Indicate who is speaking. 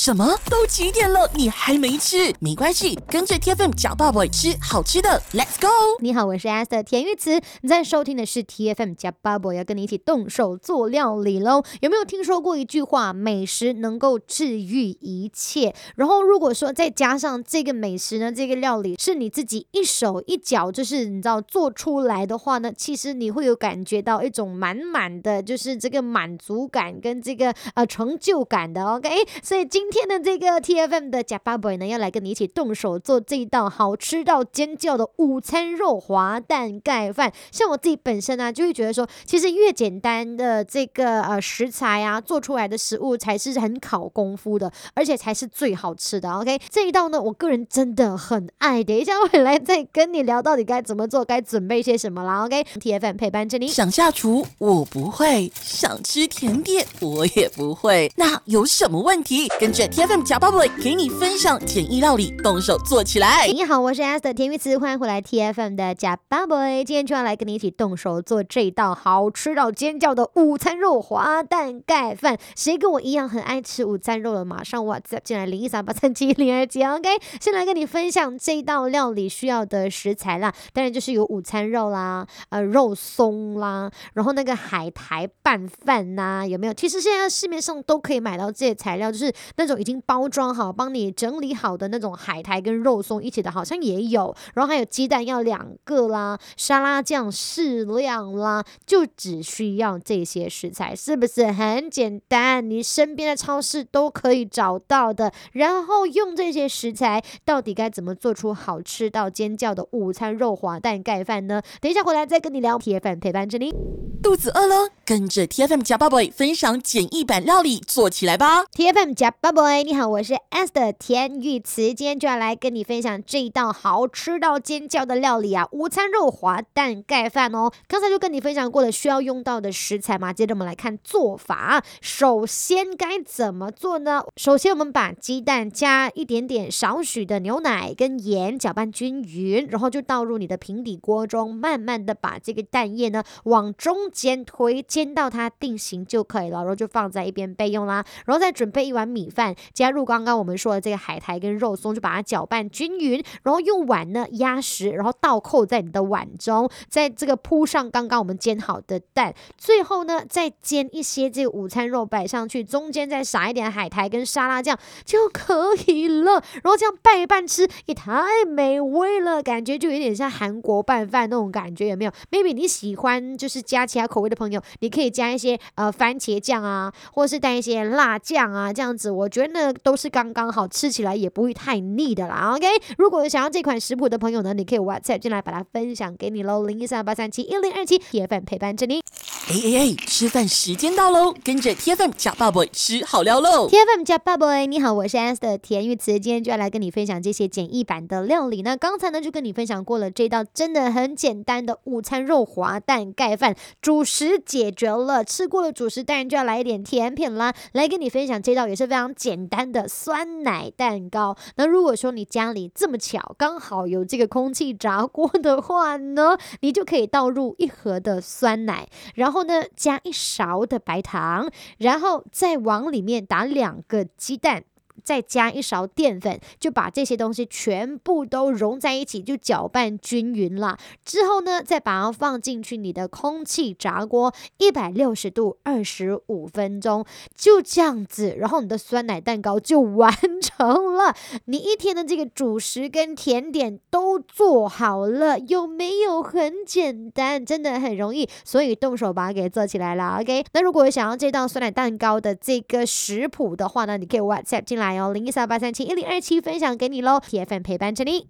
Speaker 1: 什么？都几点了，你还没吃？没关系，跟着 TFM 假爸爸吃好吃的 ，Let's go！
Speaker 2: 你好，我是 Esther 田玉慈，你在收听的是 TFM 假爸爸，要跟你一起动手做料理喽。有没有听说过一句话，美食能够治愈一切？然后如果说再加上这个美食呢，这个料理是你自己一手一脚，就是你知道做出来的话呢，其实你会有感觉到一种满满的，就是这个满足感跟这个成就感的 ，OK？ 所以今天的这个 TFM 的假爸爸呢，要来跟你一起动手做这一道好吃到尖叫的午餐肉滑蛋盖饭。像我自己本身啊，就会觉得说，其实越简单的这个食材啊，做出来的食物才是很考功夫的，而且才是最好吃的。OK， 这一道呢，我个人真的很爱。等一下回来再跟你聊到底该怎么做，该准备些什么啦。OK，TFM 陪伴着你。
Speaker 1: 想下厨我不会，想吃甜点我也不会，那有什么问题？跟着 TFM 假爸爸给你分享简易料理，动手做起来。
Speaker 2: 你好，我是 Esther 田玉慈，欢迎回来 TFM 的假爸爸。今天就要来跟你一起动手做这道好吃到尖叫的午餐肉滑蛋盖饭。谁跟我一样很爱吃午餐肉的？马上 WhatsApp 进来0138371027 OK， 先来跟你分享这道料理需要的食材啦，当然就是有午餐肉啦，肉松啦，然后那个海苔拌饭呐，有没有？其实现在市面上都可以买到这些材料，就是那种已经包装好、帮你整理好的那种海苔跟肉松一起的，好像也有。然后还有鸡蛋要2个啦，沙拉酱适量啦，就只需要这些食材，是不是很简单？你身边的超市都可以找到的。然后用这些食材，到底该怎么做出好吃到尖叫的午餐肉滑蛋盖饭呢？等一下回来再跟你聊。TFM 陪伴着你。
Speaker 1: 肚子饿了，跟着 TFM 假爸爸分享简易版料理，做起来吧。
Speaker 2: TFM 假爸爸，你好，我是 Esther 田玉慈，今天就要来跟你分享这一道好吃到尖叫的料理啊，午餐肉滑蛋盖饭哦。刚才就跟你分享过了需要用到的食材嘛，接着我们来看做法。首先该怎么做呢？首先我们把鸡蛋加一点点少许的牛奶跟盐搅拌均匀，然后就倒入你的平底锅中，慢慢的把这个蛋液呢往中间推，煎到它定型就可以了，然后就放在一边备用啦。然后再准备一碗米饭，加入刚刚我们说的这个海苔跟肉松，就把它搅拌均匀，然后用碗呢压实，然后倒扣在你的碗中，在这个铺上刚刚我们煎好的蛋，最后呢再煎一些这个午餐肉摆上去，中间再撒一点海苔跟沙拉酱就可以了。然后这样拌一拌吃也太美味了，感觉就有点像韩国拌饭那种感觉，有没有 ？Maybe 你喜欢就是加其他口味的朋友，你可以加一些番茄酱啊，或是带一些辣酱啊，这样子我觉得都是刚刚好，吃起来也不会太腻的啦。OK， 如果想要这款食谱的朋友呢，你可以 WhatsApp 进来把它分享给你喽，0138371027 TFM 陪伴着你。
Speaker 1: 吃饭时间到喽，跟着 TFM 假爸爸吃好料喽。
Speaker 2: TFM 假爸爸，你好，我是 Esther 田玉慈，今天就要来跟你分享这些简易版的料理呢。刚才呢就跟你分享过了，这道真的很简单的午餐肉滑蛋盖饭，主食解决了，吃过了主食，当然就要来一点甜品啦。来跟你分享这道也是非常简单的酸奶蛋糕。那如果说你家里这么巧，刚好有这个空气炸锅的话呢，你就可以倒入1盒的酸奶，然后呢加1勺的白糖，然后再往里面打2个鸡蛋，再加1勺淀粉，就把这些东西全部都融在一起，就搅拌均匀了。之后呢，再把它放进去你的空气炸锅，160度25分钟，就这样子，然后你的酸奶蛋糕就完成了。你一天的这个主食跟甜点都做好了，有没有很简单？真的很容易，所以动手把它给做起来了。OK， 那如果想要这道酸奶蛋糕的这个食谱的话呢，你可以 WhatsApp 进来哦，0138371027分享给你喽。TFM 陪伴着你。